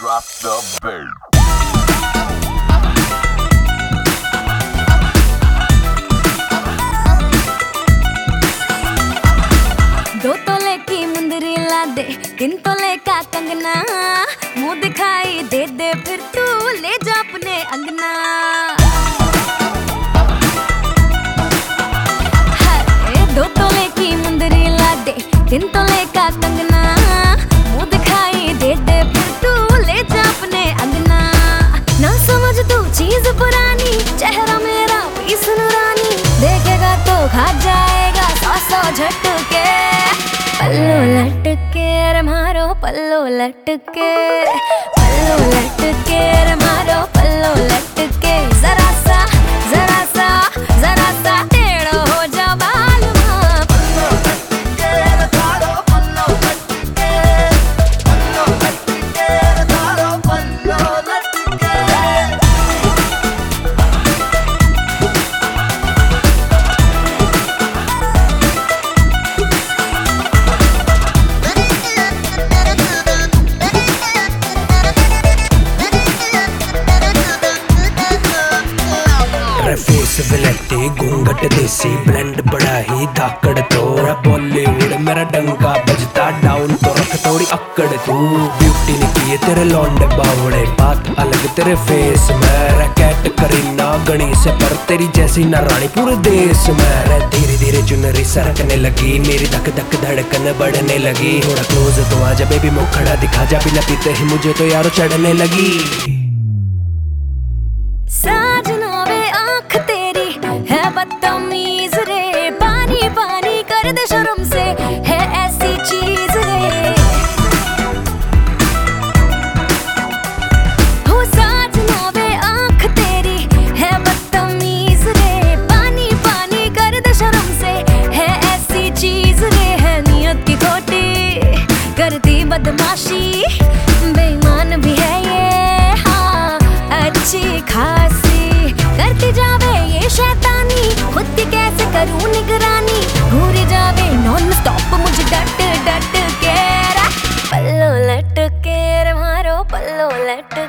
drop the bass. दो तोले की मुंदरी ला दे, 3 तोले का कंगना, मुंह दिखाई दे दे फिर तू ले जा अपने अंगना। हाय 2 तोले की मुंदरी ला दे, 3 तोले का कंगना, मुंह दिखाई दे दे फिर तू ले जा अपने अंगना। ना समझ तू चीज पुरानी, चेहरा मेरा पीस नूरानी, देखेगा तो खा जाएगा 100 झटके। पल्लू लटके रे मारो पल्लू लटके, पल्लू लटके रे मारो पल्लू लटके। जरा सा टेढ़ो हो जा बालमा, पल्लू लटके रे मारो पल्लू लटके, पल्लू लटके रे मारो पल्लू लटके। फेस विलेटी घूंघट देसी ब्लेंड बड़ा ही धाकड़ तोड़ा, बॉलीवुड मेरा डंका बजता, डाउन तो रख थोड़ी अक्कड़ तू। ब्यूटी ने किए तेरे लौंडे बावड़े, बात अलग तेरे फेस में, रैकेट करीना गणी से पर तेरी जैसी न रानी पूरे देश में। धीरे धीरे चुनरी सरकने लगी, मेरी धक धक धड़कन बढ़ने लगी। थोड़ा क्लोज तो आजा बेबी, मुखड़ा दिखा जा, बिना पीते ही मुझे तो यारो चढ़ने लगी। साजना वे आँख तेरी है बदतमीज रे, पानी पानी कर दे शर्म से, है ऐसी चीज रे। हो साजना वे आँख तेरी है बदतमीज रे, पानी पानी कर दे शर्म से, है ऐसी चीज रे। है नियत की खोटी करती बदमाशी, बेईमान भी है ये हाँ अच्छी खासी, करती जावे ये शैतानी, खुद की कैसे करूं निगरानी, घूरी जावे नॉन स्टॉप मुझे डट डट के। पल्लू लटके रे मारो पल्लू लटके।